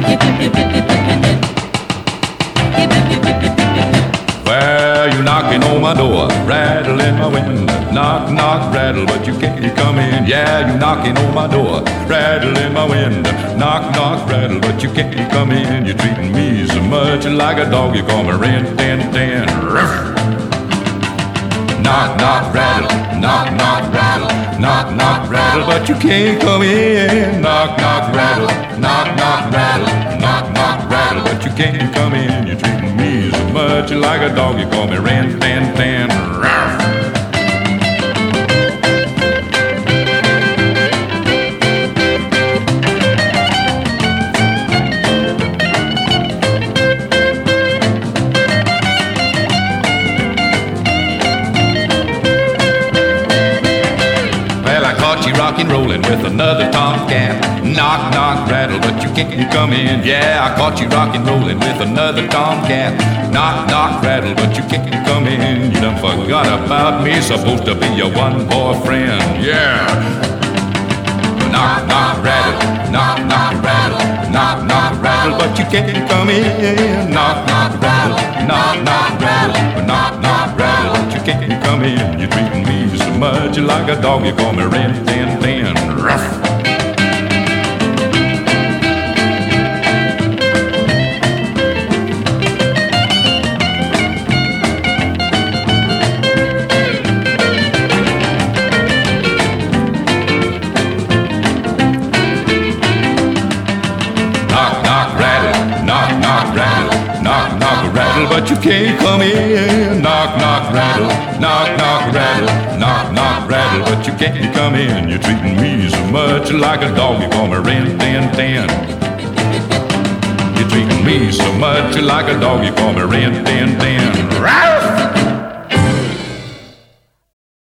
Well, you're knocking on my door, rattling my window. Knock, knock, rattle, but you can't come in. Yeah, you're knocking on my door, rattling my window. Knock, knock, rattle, but you can't come in. You're treating me so much like a dog. You call me rin, tin, tin. Knock, knock, rattle, knock, knock, rattle, knock, knock, rattle, but you can't come in. Knock, knock, rattle, knock, knock, rattle, knock, knock, rattle, but you can't come in. You're treating me so much like a dog. You call me rin, tin, tin. Rockin' rollin' with another tomcat. Knock, knock, rattle, but you can't come in. Yeah, I caught you rockin' rollin' with another tomcat. Knock, knock, rattle, but you can't come in. You done forgot about me, supposed to be your one boyfriend. Yeah. Knock, knock, rattle, knock, knock, rattle, knock, knock, rattle, but you can't come in. Knock, knock, rattle, knock, knock, rattle, knock, knock, rattle, but you can't come in. You're treating me so much like a dog. You call me rin, tin, tin, rough. But you can't come in. Knock, knock, rattle, knock, knock, rattle, knock, knock, rattle, but you can't come in. You're treating me so much like a dog. You call me rin, tin, tin. You're treating me so much like a dog. You call me rin, tin, tin. Ralph!